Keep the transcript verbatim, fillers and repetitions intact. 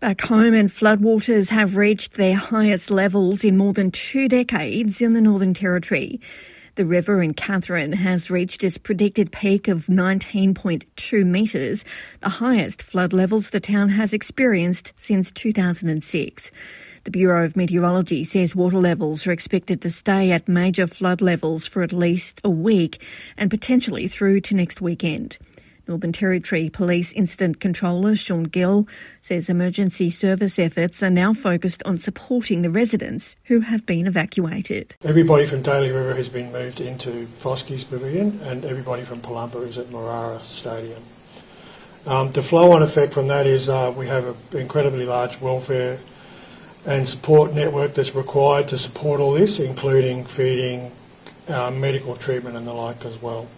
Back home, and floodwaters have reached their highest levels in more than two decades in the Northern Territory. The river in Katherine has reached its predicted peak of nineteen point two metres, the highest flood levels the town has experienced since two thousand six. The Bureau of Meteorology says water levels are expected to stay at major flood levels for at least a week and potentially through to next weekend. Northern Territory Police Incident Controller Sean Gill says emergency service efforts are now focused on supporting the residents who have been evacuated. Everybody from Daly River has been moved into Foskey's Pavilion, and everybody from Palumba is at Marara Stadium. Um, the flow-on effect from that is uh, we have an incredibly large welfare and support network that's required to support all this, including feeding, uh, medical treatment and the like as well.